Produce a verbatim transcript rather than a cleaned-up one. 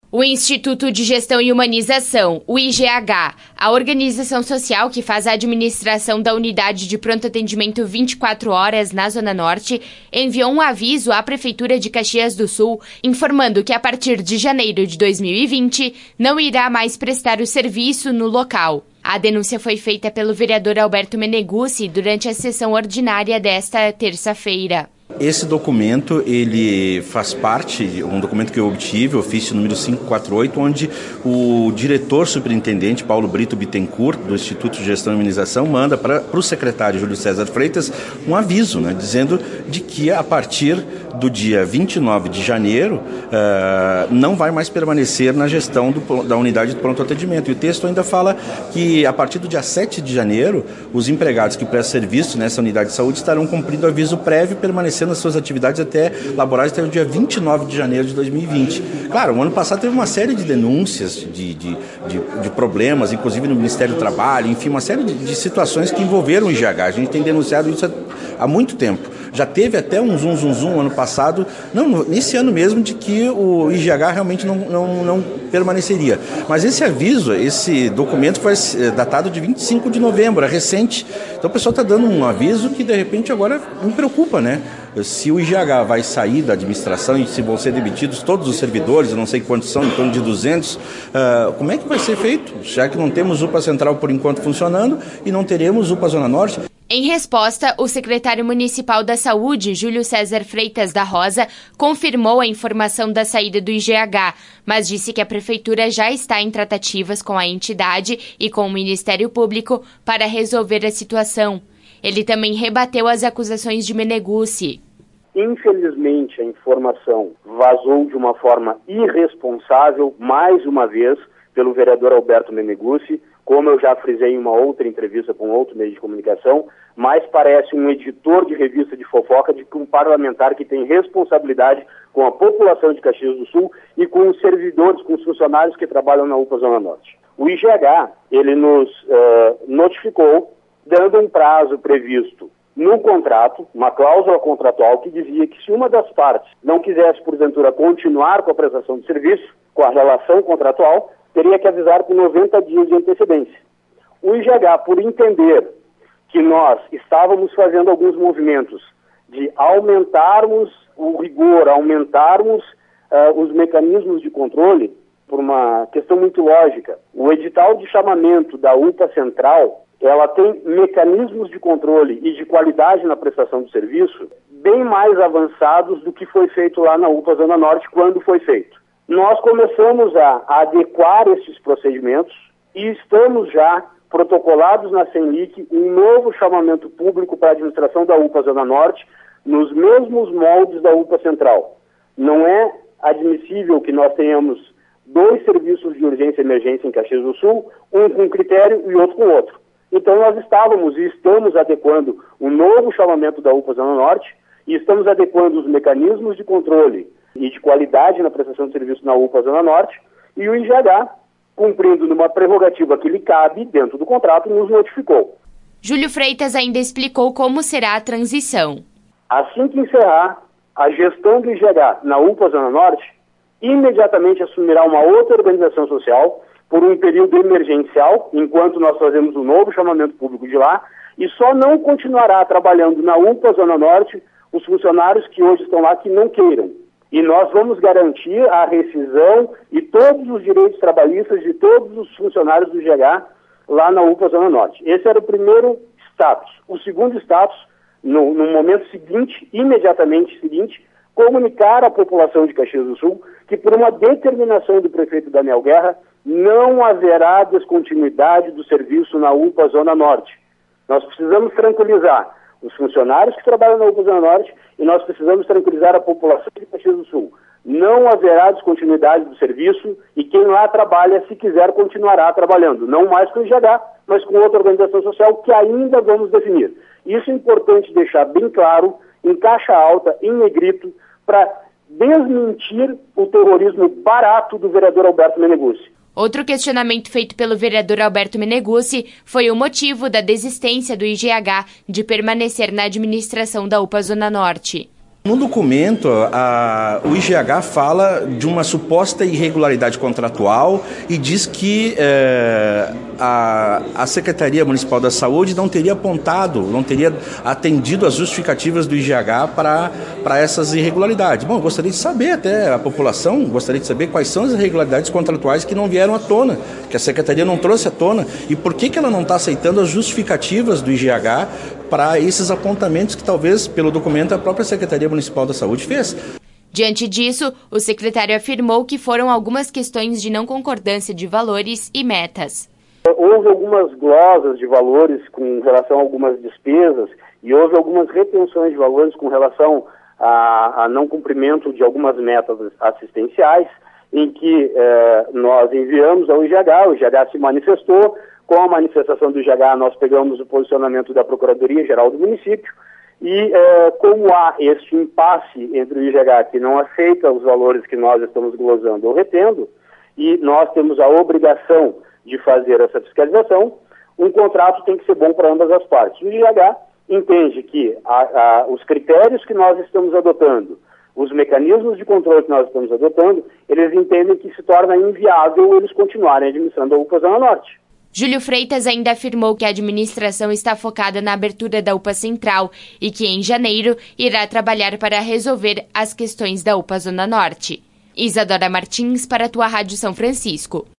O Instituto de Gestão e Humanização, o I G H, a organização social que faz a administração da unidade de pronto atendimento vinte e quatro horas na Zona Norte, enviou um aviso à Prefeitura de Caxias do Sul, informando que a partir de janeiro de dois mil e vinte não irá mais prestar o serviço no local. A denúncia foi feita pelo vereador Alberto Meneguzzi durante a sessão ordinária desta terça-feira. Esse documento, ele faz parte, um documento que eu obtive, ofício número quinhentos e quarenta e oito, onde o diretor superintendente, Paulo Brito Bittencourt, do Instituto de Gestão e Humanização, manda para o secretário Júlio César Freitas um aviso, né, dizendo de que a partir do dia vinte e nove de janeiro uh, não vai mais permanecer na gestão do, da unidade de pronto atendimento. E o texto ainda fala que a partir do dia sete de janeiro, os empregados que prestam serviço nessa unidade de saúde estarão cumprindo aviso prévio e permanecendo nas suas atividades até laborais até o dia vinte e nove de janeiro de dois mil e vinte. Claro, o ano passado teve uma série de denúncias, de, de, de, de problemas, inclusive no Ministério do Trabalho, enfim, uma série de, de situações que envolveram o I G H. A gente tem denunciado isso há, há muito tempo. Já teve até um zum, zum, zum ano passado, não, nesse ano mesmo, de que o I G H realmente não, não, não permaneceria. Mas esse aviso, esse documento foi datado de vinte e cinco de novembro, é recente. Então o pessoal está dando um aviso que de repente agora me preocupa, né? Se o I G H vai sair da administração e se vão ser demitidos todos os servidores, eu não sei quantos são, em torno de duzentos, uh, como é que vai ser feito? Já que não temos U P A Central por enquanto funcionando e não teremos U P A Zona Norte. Em resposta, o secretário municipal da Saúde, Júlio César Freitas da Rosa, confirmou a informação da saída do I G H, mas disse que a Prefeitura já está em tratativas com a entidade e com o Ministério Público para resolver a situação. Ele também rebateu as acusações de Meneguzzi. Infelizmente, a informação vazou de uma forma irresponsável, mais uma vez, pelo vereador Alberto Meneguzzi, como eu já frisei em uma outra entrevista com outro meio de comunicação, mas parece um editor de revista de fofoca de que um parlamentar que tem responsabilidade com a população de Caxias do Sul e com os servidores, com os funcionários que trabalham na U P A Zona Norte. O I G H, ele nos uh, notificou, dando um prazo previsto no contrato, uma cláusula contratual que dizia que se uma das partes não quisesse, porventura, continuar com a prestação de serviço, com a relação contratual, teria que avisar com noventa dias de antecedência. O I G H, por entender que nós estávamos fazendo alguns movimentos de aumentarmos o rigor, aumentarmos uh, os mecanismos de controle, por uma questão muito lógica, o edital de chamamento da U P A Central, ela tem mecanismos de controle e de qualidade na prestação do serviço bem mais avançados do que foi feito lá na U P A Zona Norte quando foi feito. Nós começamos a, a adequar esses procedimentos e estamos já protocolados na Senlic um novo chamamento público para a administração da U P A Zona Norte nos mesmos moldes da U P A Central. Não é admissível que nós tenhamos dois serviços de urgência e emergência em Caxias do Sul, um com critério e outro com outro. Então nós estávamos e estamos adequando um novo chamamento da U P A Zona Norte e estamos adequando os mecanismos de controle e de qualidade na prestação de serviço na U P A Zona Norte, e o I G H, cumprindo numa prerrogativa que lhe cabe dentro do contrato, nos notificou. Júlio Freitas ainda explicou como será a transição. Assim que encerrar a gestão do I G H na U P A Zona Norte, imediatamente assumirá uma outra organização social por um período emergencial, enquanto nós fazemos um novo chamamento público de lá, e só não continuará trabalhando na U P A Zona Norte os funcionários que hoje estão lá que não queiram. E nós vamos garantir a rescisão e todos os direitos trabalhistas de todos os funcionários do I G H lá na U P A Zona Norte. Esse era o primeiro status. O segundo status, no, no momento seguinte, imediatamente seguinte, comunicar à população de Caxias do Sul que por uma determinação do prefeito Daniel Guerra não haverá descontinuidade do serviço na U P A Zona Norte. Nós precisamos tranquilizar os funcionários que trabalham na U P A Zona Norte e nós precisamos tranquilizar a população de Caxias do Sul. Não haverá descontinuidade do serviço e quem lá trabalha, se quiser, continuará trabalhando. Não mais com o I G H, mas com outra organização social que ainda vamos definir. Isso é importante deixar bem claro, em caixa alta, em negrito, para desmentir o terrorismo barato do vereador Alberto Meneguzzi. Outro questionamento feito pelo vereador Alberto Meneguzzi foi o motivo da desistência do I G H de permanecer na administração da U P A Zona Norte. No documento, a, o I G H fala de uma suposta irregularidade contratual e diz que é, a, a Secretaria Municipal da Saúde não teria apontado, não teria atendido as justificativas do I G H para, para essas irregularidades. Bom, eu gostaria de saber, até a população gostaria de saber quais são as irregularidades contratuais que não vieram à tona, que a Secretaria não trouxe à tona, e por que, que ela não está aceitando as justificativas do I G H para esses apontamentos que talvez, pelo documento, a própria Secretaria Municipal da Saúde fez. Diante disso, o secretário afirmou que foram algumas questões de não concordância de valores e metas. Houve algumas glosas de valores com relação a algumas despesas e houve algumas retenções de valores com relação a, a não cumprimento de algumas metas assistenciais, em que eh, nós enviamos ao I G H, o I G H se manifestou. Com a manifestação do I G H, nós pegamos o posicionamento da Procuradoria-Geral do município e, eh, como há este impasse entre o I G H, que não aceita os valores que nós estamos glosando ou retendo, e nós temos a obrigação de fazer essa fiscalização, um contrato tem que ser bom para ambas as partes. O I G H entende que a, a, os critérios que nós estamos adotando, os mecanismos de controle que nós estamos adotando, eles entendem que se torna inviável eles continuarem administrando a U P A Zona Norte. Júlio Freitas ainda afirmou que a administração está focada na abertura da U P A Central e que, em janeiro, irá trabalhar para resolver as questões da U P A Zona Norte. Isadora Martins, para a Tua Rádio São Francisco.